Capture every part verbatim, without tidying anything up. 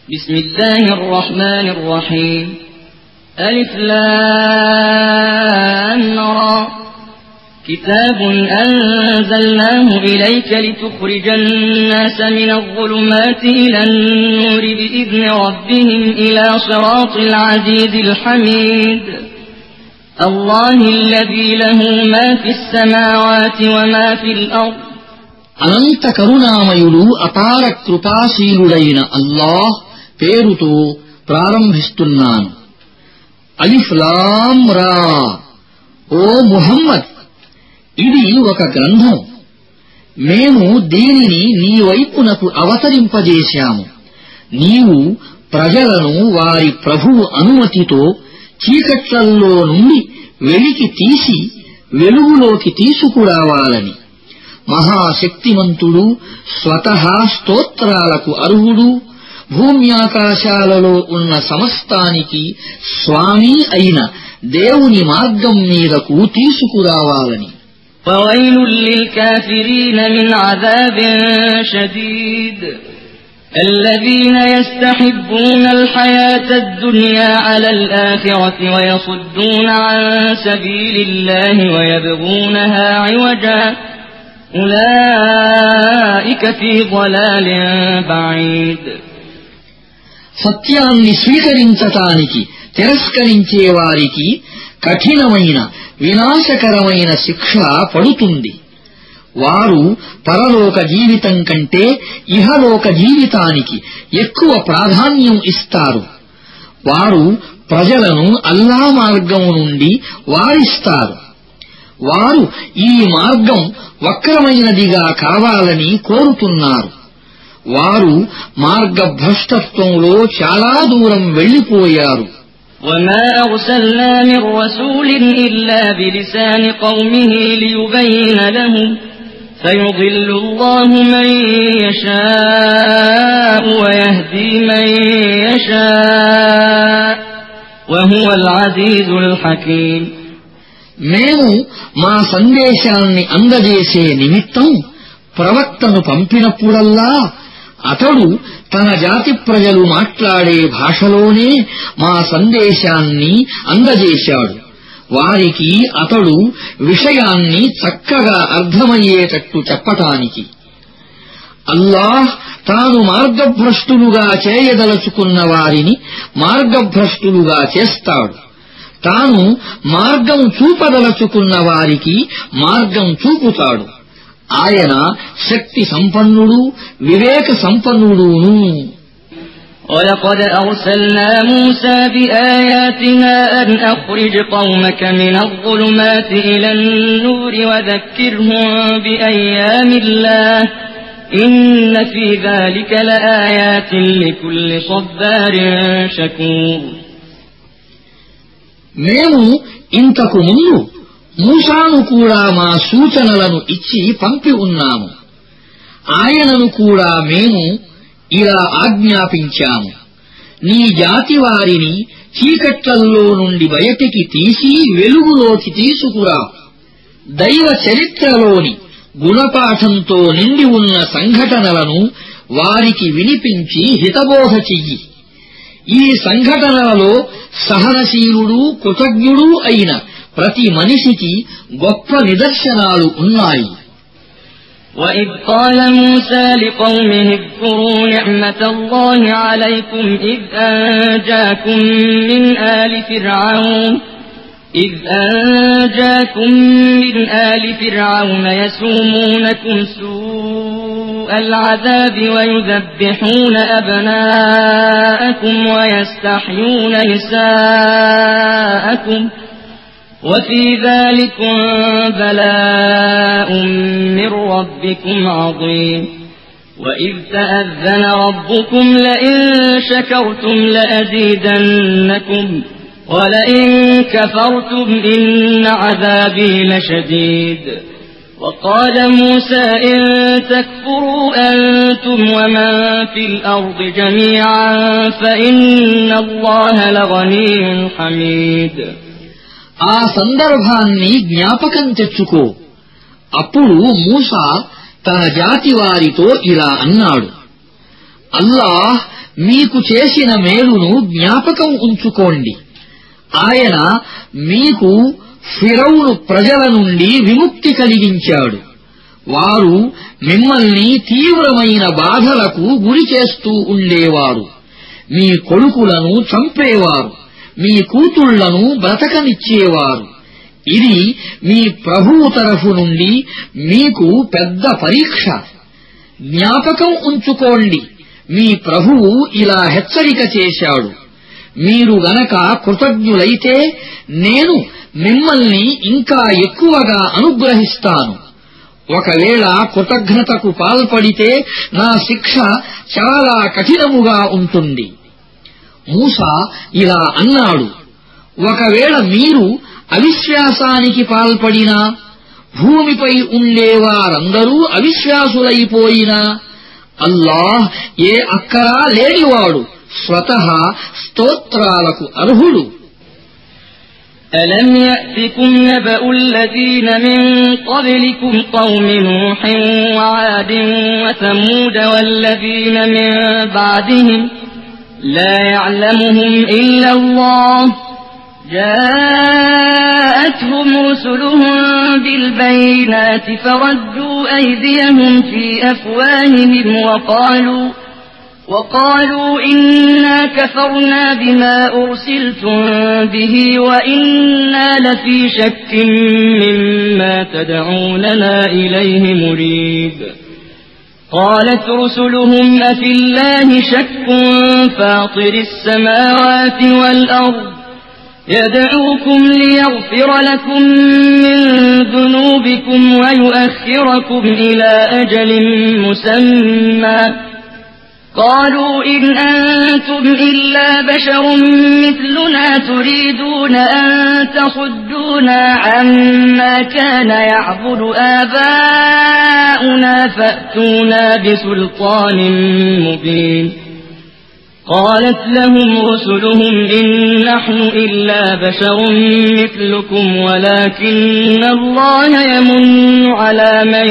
بسم الله الرحمن الرحيم ألف لام را كتاب أنزلناه إليك لتخرج الناس من الظلمات إلى النور بإذن ربهم إلى صراط العزيز الحميد الله الذي له ما في السماوات وما في الأرض అనంత కరుణామయుడు అపార కృపాశీలుడైన అల్లాహ్ పేరుతో ప్రారంభిస్తున్నాను. అలిఫ్ లామ్ రా. ఓ ముహమ్మద్, ఇది ఒక గ్రంథం. మేము దీనిని నీ వైపునకు అవతరింపజేశాము. నీవు ప్రజలను వారి ప్రభువు అనుమతితో చీకట్లల్లో నుండి వెలికి తీసి వెలుగులోకి తీసుకురావాలని. మహాశక్తిమంతుడు, స్వతహా స్తోత్రాలకు అర్హుడు, భూమ్యాకాశాలలో ఉన్న సమస్తానికి స్వామి అయిన దేవుని మార్గం మీదకు తీసుకురావాలని. وَوَيْلٌ لِّلْكَافِرِينَ مِنْ عَذَابٍ شَدِيدٍ الَّذِينَ يَسْتَحِبُّونَ الْحَيَاةَ الدُّنْيَا عَلَى الْآخِرَةِ وَيَصُدُّونَ عَن سَبِيلِ اللَّهِ وَيَبْغُونَهَا عِوَجًا أُولَئِكَ فِي ضَلَالٍ بَعِيدٍ. సత్యాన్ని స్వీకరించటానికి తిరస్కరించే వారికి కఠినమైన వినాశకరమైన శిక్ష పడుతుంది. వారు పరలోక జీవితం కంటే ఇహలోక జీవితానికి ఎక్కువ ప్రాధాన్యం ఇస్తారు. వారు ప్రజలను అల్లా మార్గం నుండి వారిస్తారు. వారు ఈ మార్గం వక్రమైనదిగా కావాలని కోరుతున్నారు. వారు మార్గభ్రష్టత్వంలో చాలా దూరం వెళ్లిపోయారు. وَمَا أَرْسَلْنَا مِن رَّسُولٍ إِلَّا بِلِسَانِ قَوْمِهِ لِيُبَيِّنَ لَهُمْ فَيُضِلُّ اللَّهُ مَن يَشَاءُ وَيَهْدِي مَن يَشَاءُ وَهُوَ الْعَزِيزُ الْحَكِيمُ. మేము మా సందేశాన్ని అందజేసే నిమిత్తం ప్రవక్తను పంపినప్పుడల్లా అతడు తన జాతి ప్రజలు మాట్లాడే భాషలోనే మా సందేశాన్ని అందజేశాడు. వారికి అతడు విషయాన్ని చక్కగా అర్థమయ్యేటట్టు చెప్పటానికి. అల్లాహ్ తాను మార్గభ్రష్టులుగా చేయదలుచుకున్న వారిని మార్గభ్రష్టులుగా చేస్తాడు. తాను మార్గం చూపదలుచుకున్న వారికి మార్గం చూపుతాడు. ఆయన శక్తి సంపన్నుడు, వివేక సంపన్నుడును. وَلَقَدْ أَرْسَلْنَا مُوسَى بِآيَاتِنَا أَنْ أَخْرِجْ قَوْمَكَ مِنَ الظُّلُمَاتِ إِلَى النُّورِ وَذَكِّرْهُم بِأَيَّامِ اللَّهِ إِنَّ فِي ذَلِكَ لَآيَاتٍ لِكُلِّ صَبَّارٍ شَكُورٍ. మేము ఇంతకు ముందు మూసాను కూడా మా సూచనలను ఇచ్చి పంపి ఉన్నాము. ఆయనను కూడా మేము ఇలా ఆజ్ఞాపించాము: నీ జాతి వారిని చీకట్లల్లో నుండి బయటికి తీసి వెలుగులోకి తీసుకురా. దైవ చరిత్రలోని గుణపాఠంతో నిండి ఉన్న సంఘటనలను వారికి వినిపించి హితబోధ చెయ్యి. ఈ సంఘటనలలో సహనశీలుడు, కృతజ్ఞుడు అయిన ప్రతి మనిషికి గొప్ప నిదర్శనాలు ఉన్నాయి. وَإِذْ قَالَ مُوسَى لِقَوْمِهِ اذْكُرُوا نِعْمَةَ اللَّهِ عَلَيْكُمْ إِذْ أَنْجَاكُمْ مِنْ آلِ فِرْعَوْنَ إِذْ أَنْجَاكُمْ مِنْ آلِ فِرْعَوْنَ يَسُومُونَكُمْ سُوءَ الْعَذَابِ وَيُذَبِّحُونَ أَبْنَاءَكُمْ وَيَسْتَحْيُونَ نِسَاءَكُمْ وَفِي ذَلِكُمْ بَلَاءٌ مِّن رَّبِّكُمْ عَظِيمٌ. وَإِذْ تَأَذَّنَ رَبُّكُمْ لَئِن شَكَرْتُمْ لَأَزِيدَنَّكُمْ وَلَئِن كَفَرْتُمْ إِنَّ عَذَابِي لَشَدِيدٌ. وَقَالَ مُوسَى إِن تَكْفُرُوا أَنتُمْ وَمَن فِي الْأَرْضِ جَمِيعًا فَإِنَّ اللَّهَ لَغَنِيٌّ حَمِيدٌ. ఆ సందర్భాన్ని జ్ఞాపకం తెచ్చుకో. అప్పుడు మూసా తన జాతి వారితో ఇలా అన్నాడు: అల్లాహ్ మీకు చేసిన మేలును జ్ఞాపకం ఉంచుకోండి. ఆయన మీకు ఫిరౌను ప్రజల నుండి విముక్తి కలిగించాడు. వారు మిమ్మల్ని తీవ్రమైన బాధలకు గురి చేస్తూ ఉండేవారు. మీ కొడుకులను చంపేవారు, మీ కూతుళ్లను బ్రతకనిచ్చేవారు. ఇది మీ ప్రభువు తరఫు నుండి మీకు పెద్ద పరీక్ష. జ్ఞాపకం ఉంచుకోండి, మీ ప్రభువు ఇలా హెచ్చరిక చేశాడు. మీరు గనక కృతజ్ఞులైతే నేను మిమ్మల్ని ఇంకా ఎక్కువగా అనుగ్రహిస్తాను. ఒకవేళ కృతజ్ఞతకు పాల్పడితే నా శిక్ష చాలా కఠినముగా ఉంటుంది. మూసా ఇలా అన్నాడు, ఒకవేళ మీరు అవిశ్వాసానికి పాల్పడినా, భూమిపై ఉండేవారందరూ అవిశ్వాసులైపోయినా, అల్లాహ్ ఏ అక్కరా లేనివాడు, స్వతహా స్తోత్రాలకు అర్హుడు. ألم يأتكم نبأ الذين من قبلكم قوم نوح وعاد وثمود والذين من بعدهم لا يعلمهم إلا الله جاءتهم رسلهم بالبينات فردوا أيديهم في أفواههم وقالوا وقالوا إنا كفرنا بما أرسلتم به وإنا لفي شك مما تدعوننا إليه مريب. قالت رسلهم أفي الله شك فاطر السماوات والأرض يدعوكم ليغفر لكم من ذنوبكم ويؤخركم إلى أجل مسمى قالوا إن أنتم إلا بشر مثلنا تريدون أن تصدونا عما كان يعبد آباؤنا فأتونا بسلطان مبين. قالت لهم رسلهم إن نحن إلا بشر مثلكم ولكن الله يمن على من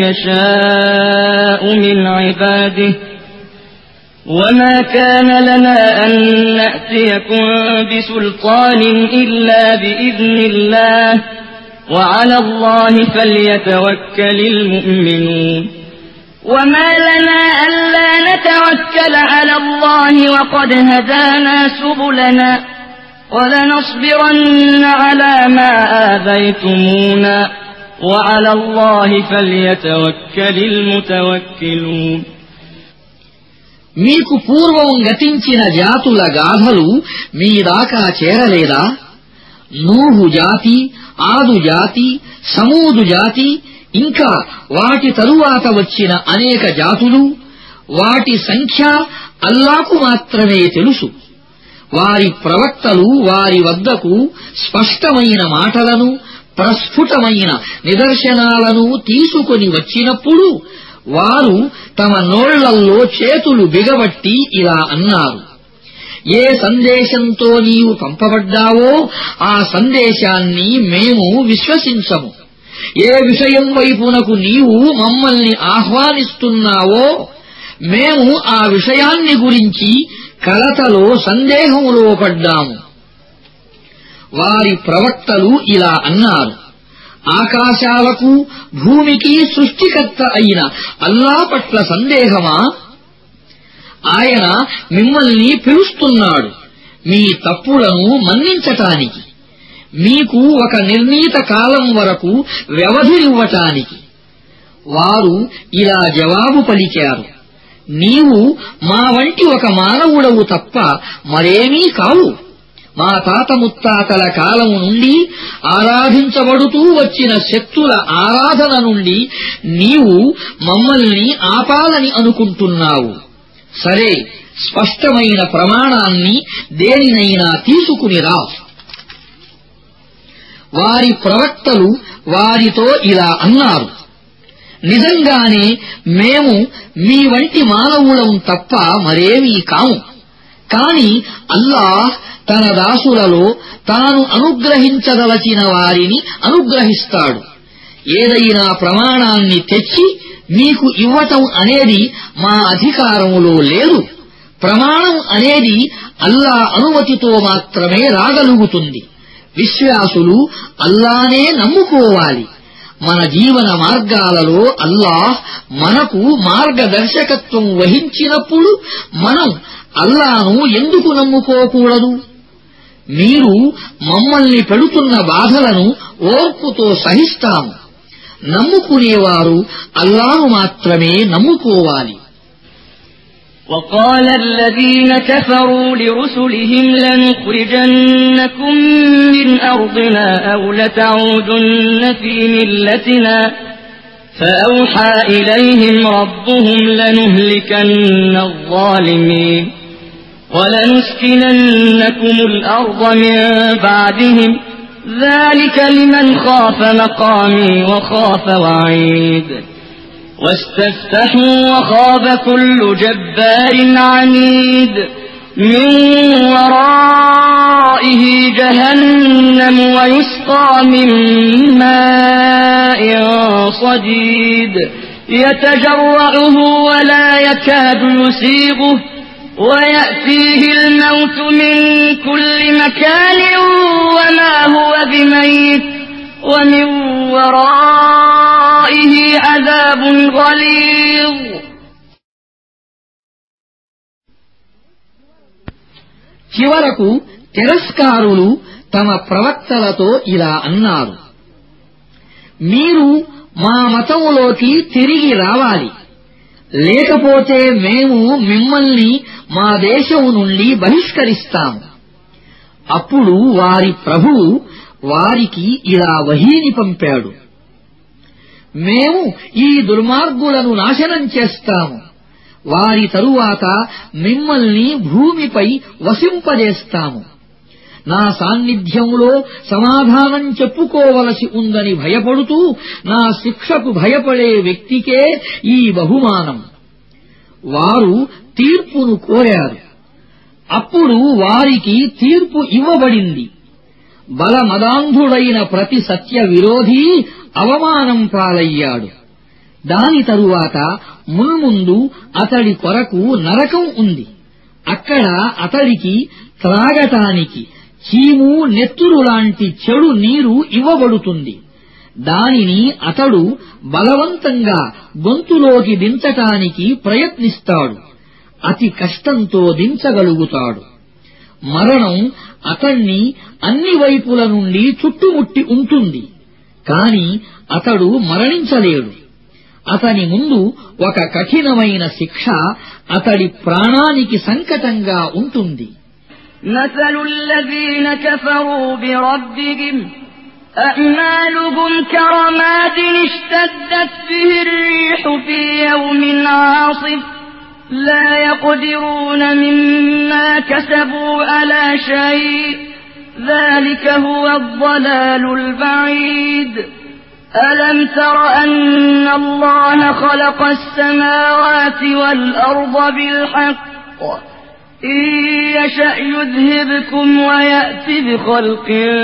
يشاء من عباده وما كان لنا أن نأتيكم بسلطان إلا بإذن الله وعلى الله فليتوكل المؤمنون. وما لنا ألا نتوكل على الله وقد هدانا سبلنا ولنصبرن على ما آذيتمونا وعلى الله فليتوكل المتوكلون. మీకు పూర్వం గతించిన జాతుల గాథలు మీ దాకా చేరలేదా? నూహు జాతి, ఆదు జాతి, సమూదు జాతి, ఇంకా వాటి తరువాత వచ్చిన అనేక జాతులు, వాటి సంఖ్య అల్లాకు మాత్రమే తెలుసు. వారి ప్రవక్తలు వారి వద్దకు స్పష్టమైన మాటలను, ప్రస్ఫుటమైన నిదర్శనాలను తీసుకొని వచ్చినప్పుడు వారు తమ నోళ్లల్లో చేతులు బిగబట్టి ఇలా అన్నారు, ఏ సందేశంతో నీవు పంపబడ్డావో ఆ సందేశాన్ని మేము విశ్వసించము. ఏ విషయం వైపునకు నీవు మమ్మల్ని ఆహ్వానిస్తున్నావో మేము ఆ విషయాన్ని గురించి కలతలో సందేహంలో పడ్డాము. వారి ప్రవక్తలు ఇలా అన్నారు, ఆకాశాలకు భూమికి సృష్టికర్త అయిన అల్లా పట్ల సందేహమా? ఆయన మిమ్మల్ని పిలుస్తున్నాడు మీ తప్పులను మన్నించటానికి, మీకు ఒక నిర్ణీత కాలం వరకు వ్యవధినివ్వటానికి. వారు ఇలా జవాబు పలికారు, నీవు మా వంటి ఒక మానవుడవు తప్ప మరేమీ కావు. మా తాత ముత్తాతల కాలము నుండి ఆరాధించబడుతూ వచ్చిన శక్తుల ఆరాధన నుండి నీవు మమ్మల్ని ఆపాలని అనుకుంటున్నావు. సరే, స్పష్టమైన ప్రమాణాన్ని దేనినైనా తీసుకునిరా. వారి ప్రవక్తలు వారితో ఇలా అన్నారు, నిజంగానే మేము మీ వంటి మానవులం తప్ప మరేమీ కాము. కాని అల్లాహ్ తన దాసులలో తాను అనుగ్రహించదలచిన వారిని అనుగ్రహిస్తాడు. ఏదైనా ప్రమాణాన్ని తెచ్చి మీకు ఇవ్వటం అనేది మా అధికారములో లేదు. ప్రమాణం అనేది అల్లా అనుమతితో మాత్రమే రాగలుగుతుంది. విశ్వాసులు అల్లానే నమ్ముకోవాలి. మన జీవన మార్గాలలో అల్లాహ్ మనకు మార్గదర్శకత్వం వహించినప్పుడు మనం అల్లాను ఎందుకు నమ్ముకోకూడదు? మీరు మమ్మల్ని పెడుతున్న బాధలను ఓర్పుతో సహిస్తాము. నమ్ముకునేవారు అల్లాను మాత్రమే నమ్ముకోవాలి. وقال الذين كفروا لرسلهم لنخرجنكم من أرضنا أو لتعودن في ملتنا فأوحى إليهم ربهم لنهلكن الظالمين ولنسكننكم الأرض من بعدهم ذلك لمن خاف مقامي وخاف وعيد واستفتحوا وخاب كل جبار عنيد من ورائه جهنم ويسقى من ماء صديد يتجرعه ولا يكاد يسيغه ويأتيه الموت من كل مكان وما هو بميت ومن ورائه عذاب غليظ. చివరకు తిరస్కారులు తమ ప్రవక్తలతో ఇలా అన్నారు: మీరు మా మతములోకి తిరిగి రావాలి, లేకపోతే మేము మిమ్మల్ని మా దేశం నుండి బహిష్కరిస్తాము. అప్పుడు వారి ప్రభువు వారికి ఇలా వహీని పంపాడు: మేము ఈ దుర్మార్గులను నాశనం చేస్తాము, వారి తరువాత మిమ్మల్ని భూమిపై వసింపజేస్తాము. నా సాన్నిధ్యంలో సమాధానం చెప్పుకోవలసి ఉందని భయపడుతూ నా శిక్షకు భయపడే వ్యక్తికే ఈ బహుమానం. వారు తీర్పును కోరారు, అప్పుడు వారికి తీర్పు ఇవ్వబడింది. బలమదాంధుడైన ప్రతి సత్య విరోధీ అవమానం పాలయ్యాడు. దాని తరువాత మున్ముందు అతడి కొరకు నరకం ఉంది. అక్కడ అతడికి త్రాగటానికి చీము నెత్తురు లాంటి చెడు నీరు ఇవ్వబడుతుంది. దానిని అతడు బలవంతంగా గొంతులోకి దించటానికి ప్రయత్నిస్తాడు. అతి కష్టంతో దించగలుగుతాడు. మరణం అతణ్ణి అన్ని వైపుల నుండి చుట్టుముట్టి ఉంటుంది, కాని అతడు మరణించలేడు. అతని ముందు ఒక కఠినమైన శిక్ష అతడి ప్రాణానికి సంకటంగా ఉంటుంది. مثل الذين كفروا بربهم أعمالهم كرماد اشتدت به الريح في يوم عاصف لا يقدرون مما كسبوا على شيء ذلك هو الضلال البعيد ألم تر أن الله خلق السماوات والأرض بالحق إن يشأ يذهبكم ويأتي بخلق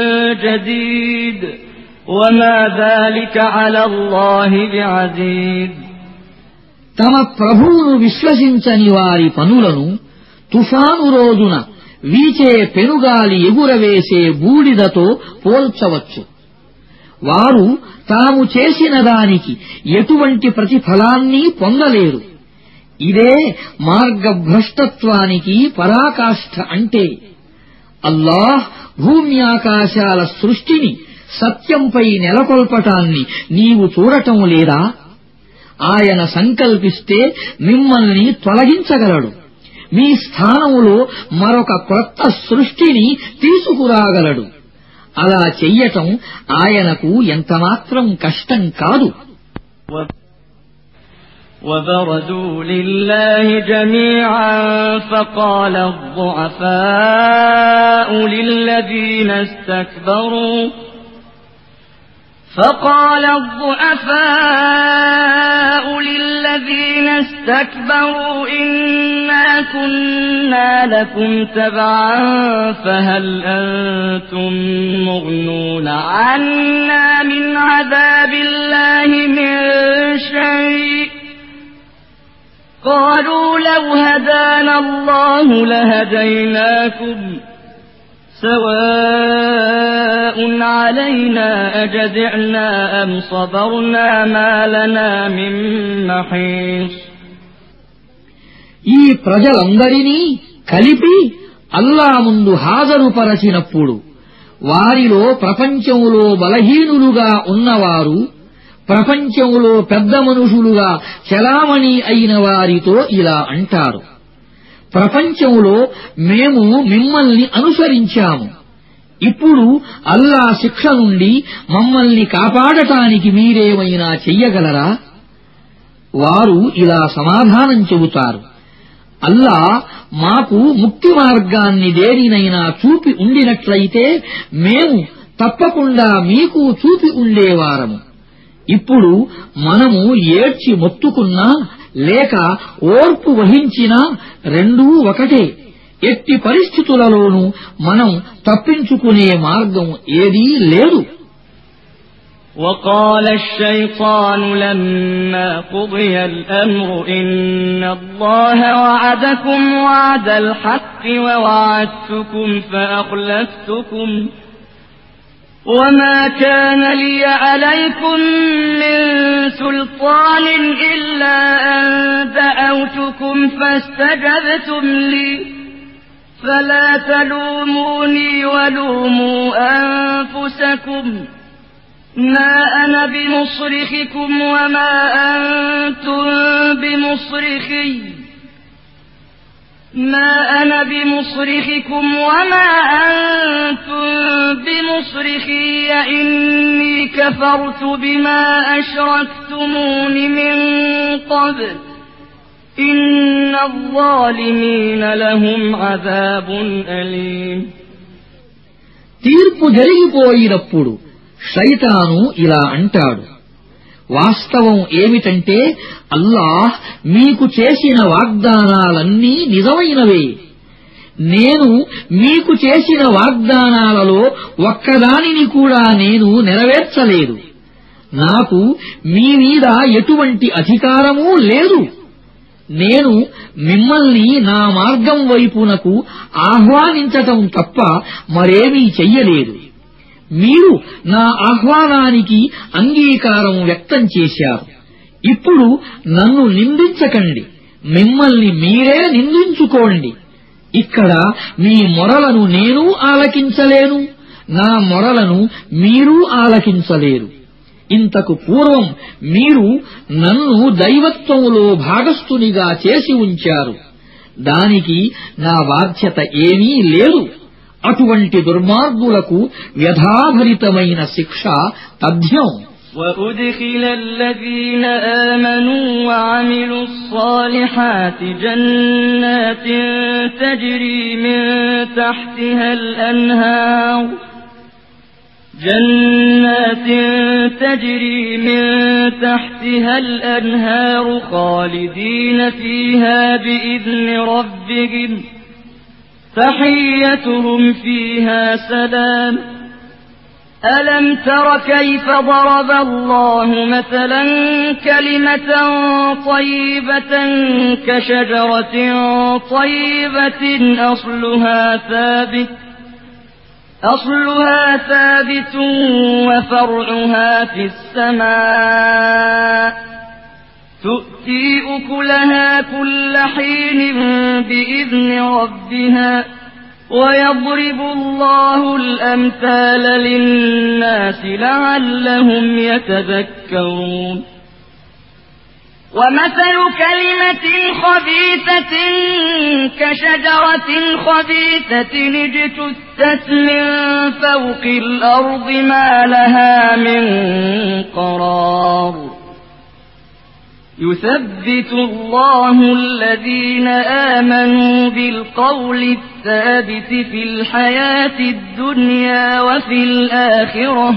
جديد وما ذلك على الله بعزيز. తమ ప్రభువును విశ్వసించని వారి పనులను తుఫాను రోజున వీచే పెనుగాలి ఎగురవేసే బూడిదతో పోల్చవచ్చు. వారు తాము చేసిన దానికి ఎటువంటి ప్రతిఫలాన్ని పొందలేరు. ఇదే మార్గభ్రష్టత్వానికి పరాకాష్ఠ అంటే. అల్లాహ్ భూమ్యాకాశాల సృష్టిని సత్యంపై నెలకొల్పటాన్ని నీవు చూడటం లేదా? ఆయన సంకల్పిస్తే మిమ్మల్ని తొలగించగలడు. మీ స్థానములో మరొక క్రొత్త సృష్టిని తీసుకురాగలడు. అలా చెయ్యటం ఆయనకు ఎంతమాత్రం కష్టం కాదు. وبرزوا لله جميعا فقال الضعفاء للذين استكبروا فقال الضعفاء للذين استكبروا إنا كنا لكم تبعا فهل أنتم مغنون عنا من عذاب الله من شيء قالوا لو هدانا الله لهديناكم سواء علينا أجزعنا أم صبرنا ما لنا من محيص. ఈ ప్రజలందరినీ కలిపి అల్లా ముందు హాజరుపరచినప్పుడు వారిలో ప్రపంచంలో బలహీనులుగా ఉన్నవారు ప్రపంచంలో పెద్ద మనుషులుగా చలామణి అయిన వారితో ఇలా అంటారు: ప్రపంచంలో మేము మిమ్మల్ని అనుసరించాము, ఇప్పుడు అల్లా శిక్ష నుండి మమ్మల్ని కాపాడటానికి మీరేమైనా చెయ్యగలరా? వారు ఇలా సమాధానం చెబుతారు: అల్లా మాకు ముక్తి మార్గాన్ని దేనినైనా చూపి ఉండినట్లయితే మేము తప్పకుండా మీకు చూపి ఉండేవారము. ఇప్పుడు మనము ఏడ్చి మొత్తుకున్నా లేక ఓర్పు వహించినా రెండూ ఒకటే. ఎట్టి పరిస్థితులలోనూ మనం తప్పించుకునే మార్గం ఏదీ లేదు. وقال الشيطان لما قضي الأمر إن الله وعدكم وعد الحق ووعدتكم فأخلفتكم وما كان لي عليكم من سلطان إلا أن دعوتكم فاستجبتم لي فلا تلوموني ولوموا أنفسكم ما أنا بمصرخكم وما أنتم بمصرخي ما أنا بمصرخكم وما أنتم بمصرخي إني كفرت بما أشركتمون من قبل إن الظالمين لهم عذاب أليم. తీర్పు జరిగిపోయినప్పుడు శైతాను ఇలా అంటాడు: వాస్తవం ఏమిటంటే అల్లాహ్ మీకు చేసిన వాగ్దానాలన్నీ నిజమైనవే. నేను మీకు చేసిన వాగ్దానాలలో ఒక్కదానిని కూడా నేను నెరవేర్చలేదు. నాకు మీ మీద ఎటువంటి అధికారమూ లేదు. నేను మిమ్మల్ని నా మార్గం వైపునకు ఆహ్వానించటం తప్ప మరేమీ చెయ్యలేదు. మీరు నా ఆహ్వానానికి అంగీకారం వ్యక్తం చేశారు. ఇప్పుడు నన్ను నిందించకండి, మిమ్మల్ని మీరే నిందించుకోండి. ఇక్కడ మీ మొరలను నేను ఆలకించలేను, నా మొరలను మీరు ఆలకించలేరు. ఇంతకు పూర్వం మీరు నన్ను దైవత్వంలో భాగస్థునిగా చేసి ఉంచారు. దానికి నా బాధ్యత ఏమీ లేదు. అటువంటి దుర్మార్గులకు వ్యధాభరితమైన శిక్ష తథ్యం. وأدخل الذين آمنوا وعملوا الصالحات جنات تجري من تحتها الأنهار جنات تجري من تحتها الأنهار خالدين فيها بإذن ربهم تحيتهم فيها سلام. ألم تر كيف ضرب الله مثلا كلمة طيبة كشجرة طيبة أصلها ثابت أصلها ثابت وفرعها في السماء تؤتي أكلها كل حين بإذن ربها ويضرب الله الأمثال للناس لعلهم يتذكرون. ومثل كلمة خبيثة كشجرة خبيثة اجتثت من فوق الأرض ما لها من قرار يثبت الله الذين آمنوا بالقول الثابت في الحياة الدنيا وفي الآخرة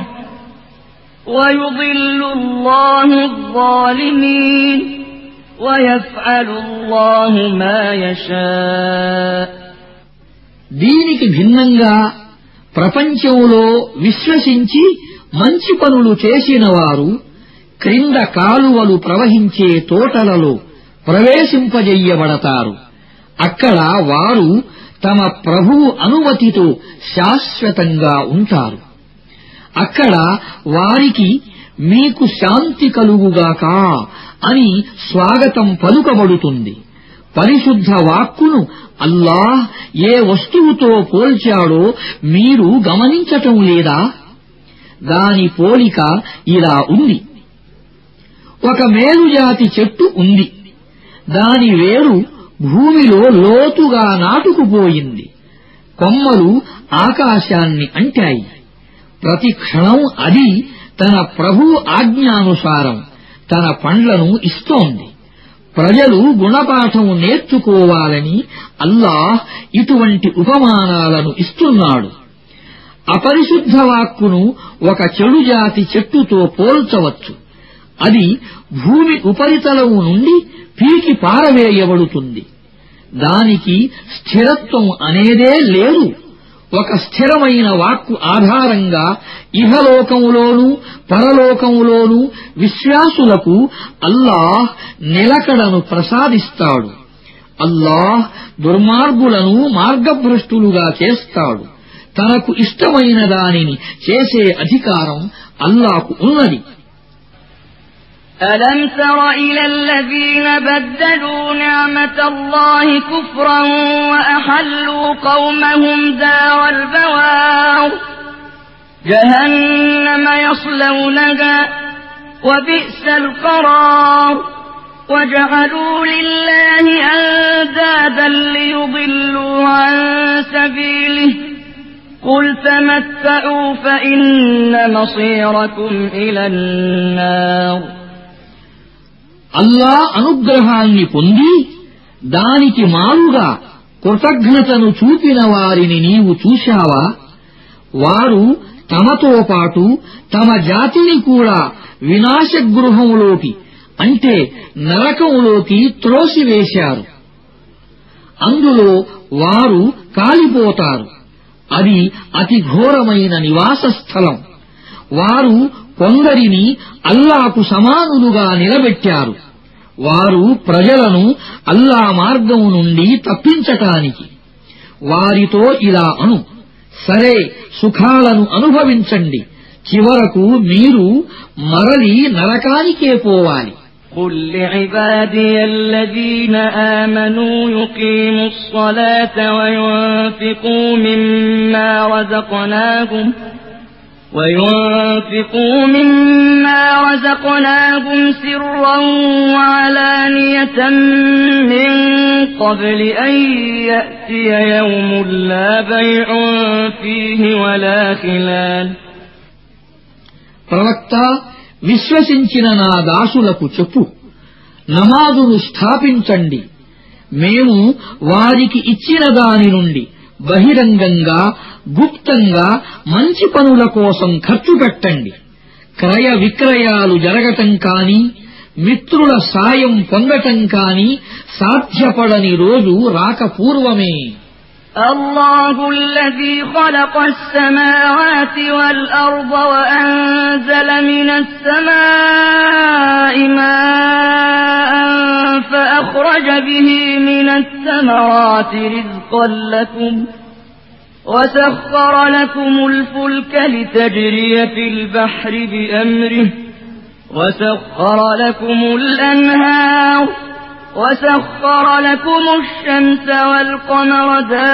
ويضل الله الظالمين ويفعل الله ما يشاء. దీనికి భిన్నంగా ప్రపంచంలో విశ్వసించి మంచి పనులు చేసిన వారు క్రింద కాలువలు ప్రవహించే తోటలలో ప్రవేశింపజెయ్యబడతారు. అక్కడ వారు తమ ప్రభువు అనుమతితో శాశ్వతంగా ఉంటారు. అక్కడ వారికి మీకు శాంతి కలుగుగాక అని స్వాగతం పలుకబడుతుంది. పరిశుద్ధ వాక్కును అల్లాహ్ ఏ వస్తువుతో పోల్చాడో మీరు గమనించటం లేదా? దాని పోలిక ఇలా ఉంది. ఒక మేలుజాతి చెట్టు ఉంది. దాని వేరు భూమిలో లోతుగా నాటుకుపోయింది. కొమ్మలు ఆకాశాన్ని అంటాయి. ప్రతి క్షణం అది తన ప్రభువు ఆజ్ఞానుసారం తన పండ్లను ఇస్తోంది. ప్రజలు గుణపాఠం నేర్చుకోవాలని అల్లాహ్ ఇటువంటి ఉపమానాలను ఇస్తున్నాడు. అపరిశుద్ధ వాక్కును ఒక చెడుజాతి చెట్టుతో పోల్చవచ్చు. అది భూమి ఉపరితలం నుండి పీకి పారవేయబడుతుంది. దానికి స్థిరత్వం అనేదే లేదు. ఒక స్థిరమైన వాక్కు ఆధారంగా ఇహలోకములోనూ పరలోకములోనూ విశ్వాసులకు అల్లాహ్ నిలకడను ప్రసాదిస్తాడు. అల్లాహ్ దుర్మార్గులను మార్గభ్రష్టులుగా చేస్తాడు. తనకు ఇష్టమైన దానిని చేసే అధికారం అల్లాహ్కు ఉన్నది. ألم تر إلى الذين بدلوا نعمة الله كفرا وأحلوا قومهم دار البوار جهنم يصلونها وبئس القرار وجعلوا لله أندادا ليضلوا عن سبيله قل تمتعوا فإن مصيركم إلى النار. అల్లా అనుగ్రహాన్ని పొంది దానికి మారుగా కృతజ్ఞతను చూపిన వారిని నీవు చూశావా? వారు తమతో పాటు తమ జాతిని కూడా వినాశగృహంలోకి అంటే నరకంలోకి త్రోసివేశారు. అందులో వారు కాలిపోతారు. అది అతి ఘోరమైన నివాస స్థలం. వారు కొందరిని అల్లాకు సమానులుగా నిలబెట్టారు. వారు ప్రజలను అల్లా మార్గం నుండి తప్పించటానికి. వారితో ఇలా అను, సరే సుఖాలను అనుభవించండి, చివరకు మీరు మరలి నరకానికే పోవాలి. قل لعبادي الذين آمنوا يقيموا الصلاة وينفقوا مما رزقناهم وينفقوا مما رزقناهم سرا وعلانية من قبل أن يأتي يوم لا بيع فيه ولا خلال. ప్రవక్త, విశ్వసించిన నా దాసులకు చెప్పు, నమాజును స్థాపించండి. మేము వారికి ఇచ్చిన దాని నుండి బహిరంగంగా గుప్తంగా మంచి పనుల కోసం ఖర్చు పెట్టండి. క్రయ విక్రయాలు జరగటం కాని మిత్రుల సాయం పొందటం కాని సాధ్యపడని రోజు రాక పూర్వమే. الله الذي خلق السماوات والأرض وأنزل من السماء ماء فأخرج به من الثمرات رزقا لكم وسخر لكم الفلك لتجري في البحر بأمره وسخر لكم الأنهار وسخر لكم الشمس والقمر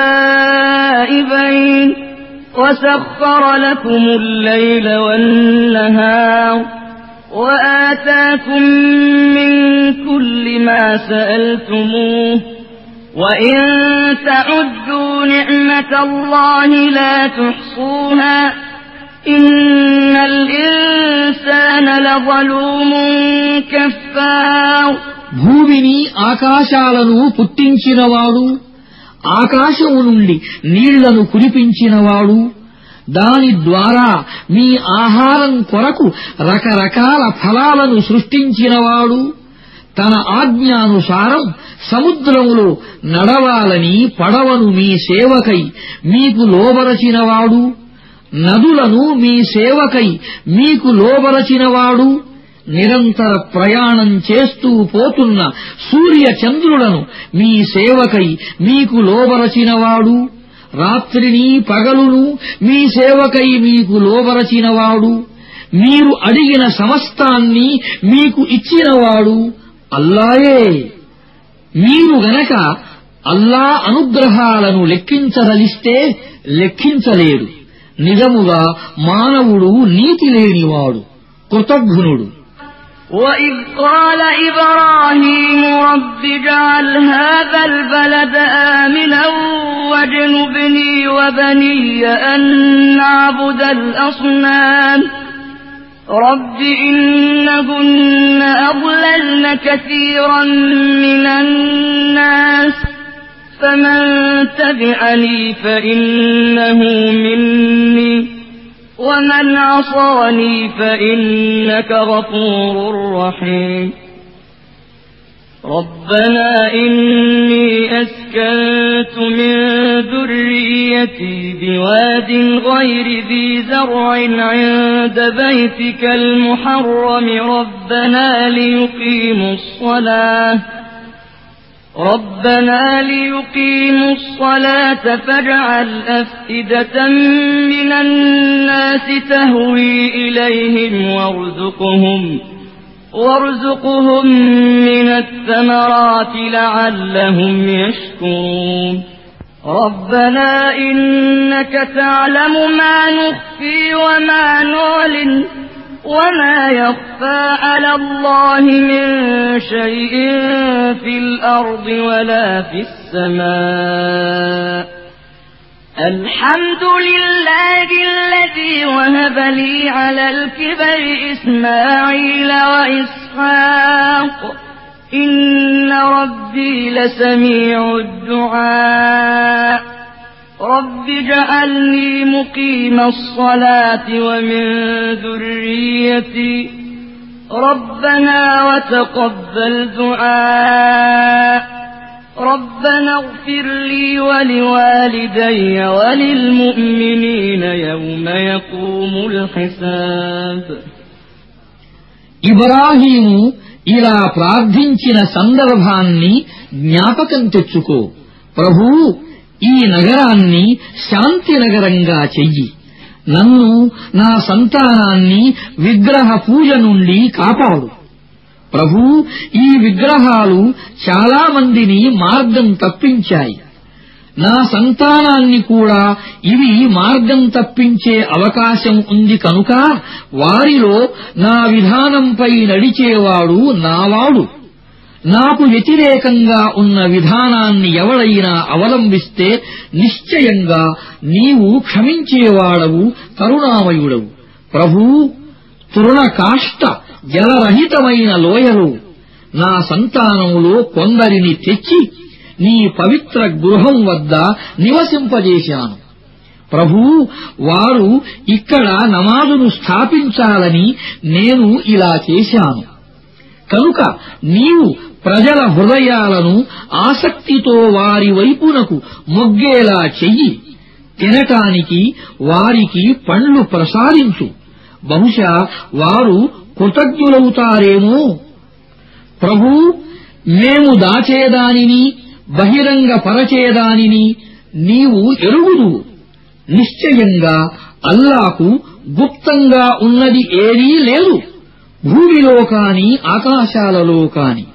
دائبين وسخر لكم الليل والنهار وآتاكم من كل ما سألتموه وإن تعدوا نعمة الله لا تحصوها إن الإنسان لظلوم كفار. భూమిని ఆకాశాలను పుట్టించినవాడు, ఆకాశము నుండి నీళ్లను కురిపించినవాడు, దాని ద్వారా మీ ఆహారం కొరకు రకరకాల ఫలాలను సృష్టించినవాడు, తన ఆజ్ఞానుసారం సముద్రములో నడవాలని పడవను మీ సేవకై మీకు లోబరచినవాడు, నదులను మీ సేవకై మీకు లోబరచినవాడు, నిరంతర ప్రయాణం చేస్తూ పోతున్న సూర్య చంద్రులను మీ సేవకై మీకు లోబరచినవాడు, రాత్రిని పగలును మీ సేవకై మీకు లోబరచినవాడు, మీరు అడిగిన సమస్తాన్ని మీకు ఇచ్చినవాడు అల్లాయే. మీరు గనక అల్లా అనుగ్రహాలను లెక్కించదలిస్తే లెక్కించలేరు. నిజముగా మానవుడు నీతి లేనివాడు, కృతజ్ఞుడు. وَإِذْ قَالَ إِبْرَاهِيمُ رَبِّ اجْعَلْ هَذَا الْبَلَدَ آمِنًا وَاجْنُبْنِي وَبَنِيَّ أَن نَّعْبُدَ الْأَصْنَامَ رَبِّ إِنَّهُنَّ أَضْلَلْنَ كَثِيرًا مِّنَ النَّاسِ فَمَن تَبِعَنِي فَإِنَّهُ مِنِّي وَمَنْ عَصَانِي فَإِنَّكَ غَفُورٌ رَّحِيمٌ رَبَّنَا إِنِّي أَسْكَنتُ مِن ذُرِّيَّتِي بِوَادٍ غَيْرِ ذِي زَرْعٍ عِندَ بَيْتِكَ الْمُحَرَّمِ رَبَّنَا لِيُقِيمُوا الصَّلَاةَ رَبَّنَا لِيُقِيمُوا الصَّلَاةَ فَاجْعَلْ أَفْئِدَةً مِّنَ النَّاسِ تَهْوِي إِلَيْهِمْ وَارْزُقْهُمْ وَارْزُقْهُم مِّنَ الثَّمَرَاتِ لَعَلَّهُمْ يَشْكُرُونَ رَبَّنَا إِنَّكَ تَعْلَمُ مَا نُخْفِي وَمَا نُعْلِنُ وَمَا يَخْفَىٰ عَلَى اللَّهِ مِن شَيْءٍ فِي الْأَرْضِ وَلَا فِي السَّمَاءِ الْحَمْدُ لِلَّهِ الَّذِي وَهَبَ لِي عَلَى الْكِبَرِ إِسْمَاعِيلَ وَإِسْحَاقَ إِنَّ رَبِّي لَسَمِيعُ الدُّعَاءِ رَبِّ اجْعَلْنِي مُقِيمَ الصَّلَاةِ وَمِن ذُرِّيَّتِي رَبَّنَا وَتَقَبَّلْ دُعَاءِ رَبَّنَا اغْفِرْ لِي وَلِوَالِدَيَّ وَلِلْمُؤْمِنِينَ يَوْمَ يَقُومُ الْحِسَابُ. ఇబ్రాహీము ఇలా ప్రార్థించిన సందర్భాన్ని జ్ఞాపకం తెచ్చుకో. ప్రభూ, ఈ నగరాన్ని శాంతి నగరంగా చెయ్యి. నన్ను, నా సంతానాన్ని విగ్రహ పూజ నుండి కాపాడు. ప్రభూ, ఈ విగ్రహాలు చాలా మందిని మార్గం తప్పించాయి. నా సంతానాన్ని కూడా ఇవి మార్గం తప్పించే అవకాశం ఉంది కనుక వారిలో నా విధానంపై నడిచేవాడు నావాడు. నాకు వ్యతిరేకంగా ఉన్న విధానాన్ని ఎవడైనా అవలంబిస్తే నిశ్చయంగా నీవు క్షమించేవాడవు, కరుణామయుడవు. ప్రభూ, తృణకాష్ట జలరహితమైన లోయలో నా సంతానంలో కొందరిని తెచ్చి నీ పవిత్ర గృహం వద్ద నివసింపజేశాను. ప్రభూ, వారు ఇక్కడ నమాజును స్థాపించాలని నేను ఇలా చేశాను. కనుక నీవు ప్రజల హృదయాలను ఆసక్తితో వారి వైపునకు మొగ్గేలా చెయ్యి. తినటానికి వారికి పండ్లు ప్రసాదించు. బహుశా వారు కృతజ్ఞులవుతారేమో. ప్రభూ, మేము దాచేదానిని బహిరంగపరచేదానిని నీవు ఎరుగుదువు. నిశ్చయంగా అల్లాకు గుప్తంగా ఉన్నది ఏదీ లేదు, భూమిలో కాని ఆకాశాలలో కాని.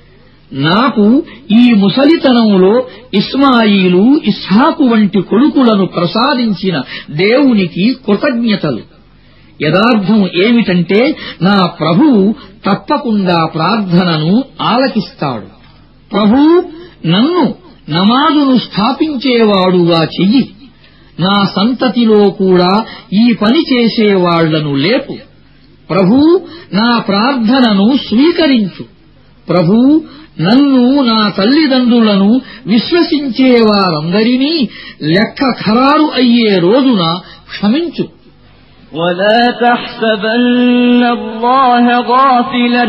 నాకు ఈ ముసలితనంలో ఇస్మాయిలు, ఇస్హాకు వంటి కొడుకులను ప్రసాదించిన దేవునికి కృతజ్ఞతలు. యదార్థం ఏమిటంటే నా ప్రభువు తప్పకుండా ప్రార్థనను ఆలకిస్తాడు. ప్రభూ, నన్ను నమాజును స్థాపించేవాడుగా చెయ్యి. నా సంతతిలో కూడా ఈ పని చేసేవాళ్లను లేపు. ప్రభూ, నా ప్రార్థనను స్వీకరించు. ప్రభూ, నన్ను, నా తల్లిదండ్రులను విశ్వసించేవారందరినీ లెక్క ఖరారు అయ్యే రోజున క్షమించు. ولا تحسبن الله غافلا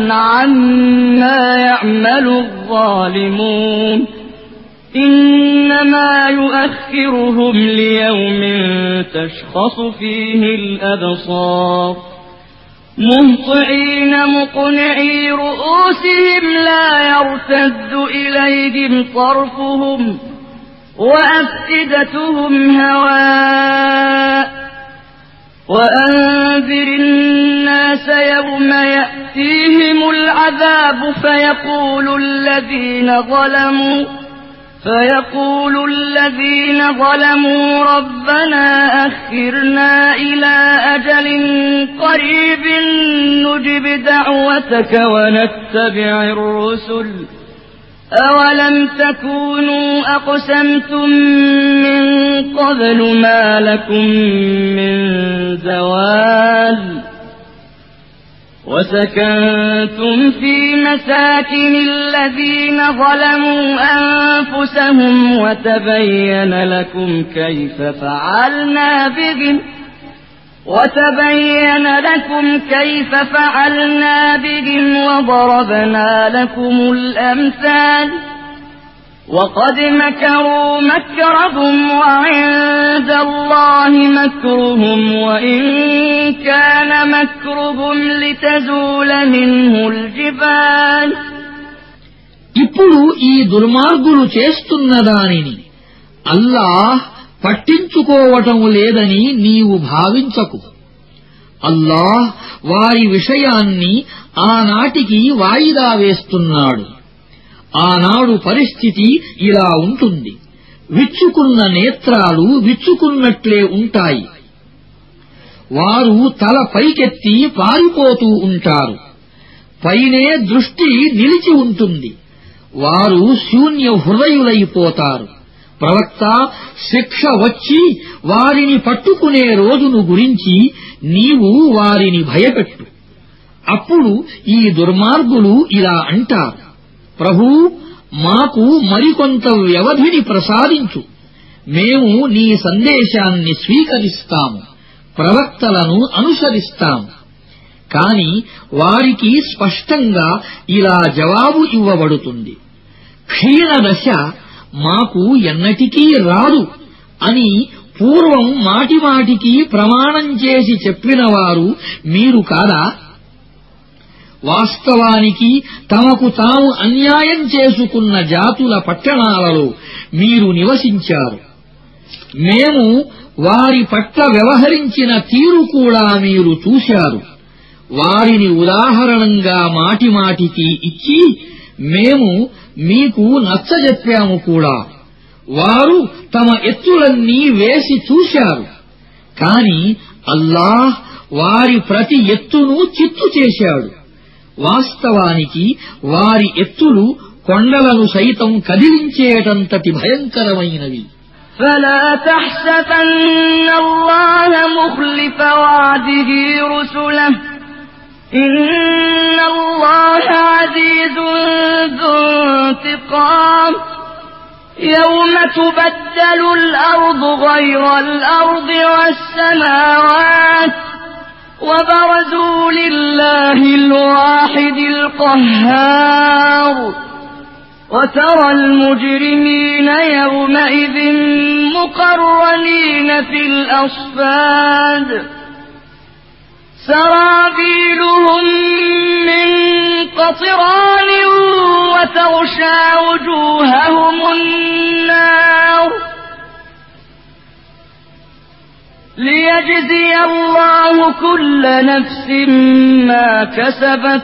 عما يعمل الظالمون إنما يؤخرهم ليوم تشخص فيه الأبصار مهطعين مقنعي رؤوسهم لا يرتد إليهم طرفهم وأفئدتهم هواء وأنذر الناس يوم يأتيهم العذاب فيقول الذين ظلموا فيقول الذين ظلموا ربنا أخرنا إلى أجل قريب نجب دعوتك ونتبع الرسل أولم تكونوا أقسمتم من قبل ما لكم من زوال وسكنتم في مساكن الذين ظلموا أنفسهم وتبين لكم كيف فعلنا بهم وتبين لكم كيف فعلنا بهم وضربنا لكم الأمثال وقد مكروا مكرهم وعند الله مكرهم وإن كان مكرهم لتزول منه الجبال. ఇప్పుడు ఈ దుర్మార్గులు చేస్తున్న దానిని అల్లాహ్ పట్టించుకోవటం లేదని నీవు భావించకు. అల్లాహ్ వారి విషయాన్ని ఆనాటికి వాయిదా వేస్తున్నాడు. ఆనాడు పరిస్థితి ఇలా ఉంటుంది. విచ్చుకున్న నేత్రాలు విచ్చుకున్నట్లే ఉంటాయి. వారు తల పైకెత్తి పారిపోతూ ఉంటారు. పైనే దృష్టి నిలిచి ఉంటుంది. వారు శూన్య హృదయులైపోతారు. ప్రవక్త, శిక్ష వచ్చి వారిని పట్టుకునే రోజును గురించి నీవు వారిని భయపెట్టు. అప్పుడు ఈ దుర్మార్గులు ఇలా అంటారు, ప్రభూ, మాకు మరికొంత వ్యవధిని ప్రసాదించు. మేము నీ సందేశాన్ని స్వీకరిస్తాము, ప్రవక్తలను అనుసరిస్తాము. కాని వారికి స్పష్టంగా ఇలా జవాబు ఇవ్వబడుతుంది, క్షీణదశ మాకు ఎన్నటికీ రాదు అని పూర్వం మాటిమాటికి ప్రమాణం చేసి చెప్పినవారు మీరు కాదా? వాస్తవానికి తమకు తాము అన్యాయం చేసుకున్న జాతుల పట్టణాలలో మీరు నివసించారు. మేము వారి పట్ల వ్యవహరించిన తీరు కూడా మీరు చూశారు. వారిని ఉదాహరణంగా మాటిమాటికి ఇచ్చి మేము మీకు నచ్చజెప్పాము కూడా. వారు తమ ఎత్తులన్నీ వేసి చూశారు. కాని అల్లాహ్ వారి ప్రతి ఎత్తును చిత్తు చేశాడు. వాస్తవానికి వారి ఎత్తులు కొండలను సైతం కదిలించేటంతటి భయంకరమైనవి. فلا تحسبن الله مخلف وعده رسله إن الله عزيز ذو انتقام يوم تبدل الأرض غير الأرض والسماوات وبرزوا لله الواحد القهار وترى المجرمين يومئذ مقرنين في الأصفاد سرابيلهم من قطران وتغشى وجوههم النار ليجزي الله كل نفس ما كسبت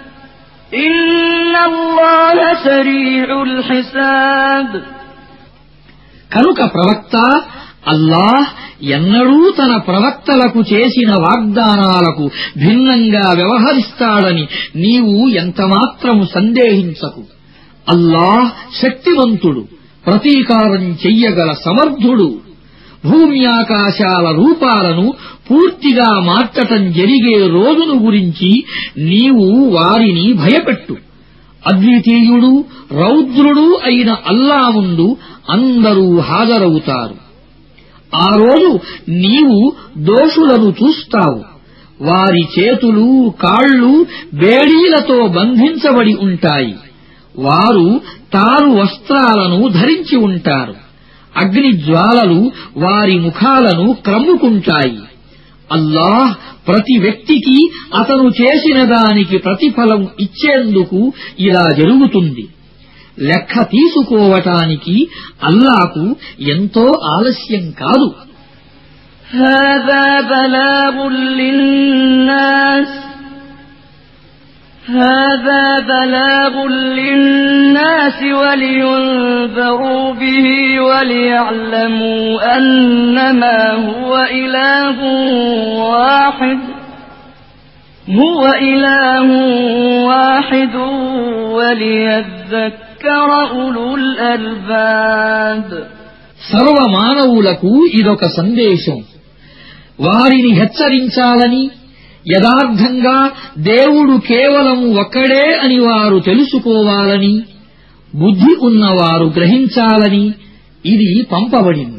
إن الله سريع الحساب. కనుక ప్రవక్త, అల్లాహ్ ఎన్నడూ తన ప్రవక్తలకు చేసిన వాగ్దానాలకు భిన్నంగా వ్యవహరిస్తాడని నీవు ఎంతమాత్రము సందేహించకు. అల్లాహ్ శక్తివంతుడు, ప్రతీకారం చెయ్యగల సమర్థుడు. భూమి ఆకాశాల రూపాలను పూర్తిగా మార్చటం జరిగే రోజును గురించి నీవు వారిని భయపెట్టు. అద్వితీయుడు, రౌద్రుడు అయిన అల్లా ముందు అందరూ హాజరవుతారు. ఆ రోజు నీవు దోషులను చూస్తావు. వారి చేతులు, కాళ్ళు బేడీలతో బంధించబడి ఉంటాయి. వారు తారు వస్త్రాలను ధరించి ఉంటారు. అగ్ని జ్వాలలు వారి ముఖాలను క్రమ్ముకుంటాయి. అల్లాహ్ ప్రతి వ్యక్తికి అతను చేసిన దానికి ప్రతిఫలం ఇచ్చేందుకు ఇలా జరుగుతుంది. లెక్క తీసుకోవటానికి అల్లాహకు ఎంతో ఆలస్యం కాదు. هذا بلاغ للناس هذا بلاغ للناس ولينذروا به وليعلموا أنما هو إله واحد هو إله واحد وليذكر أولو الألباب. సర్వమానవులకు ఇదొక సందేశం. వారిని హెచ్చరించాలని, యథార్థంగా దేవుడు కేవలం ఒక్కడే అని వారు తెలుసుకోవాలని, బుద్ధి ఉన్నవారు గ్రహించాలని ఇది పంపబడింది.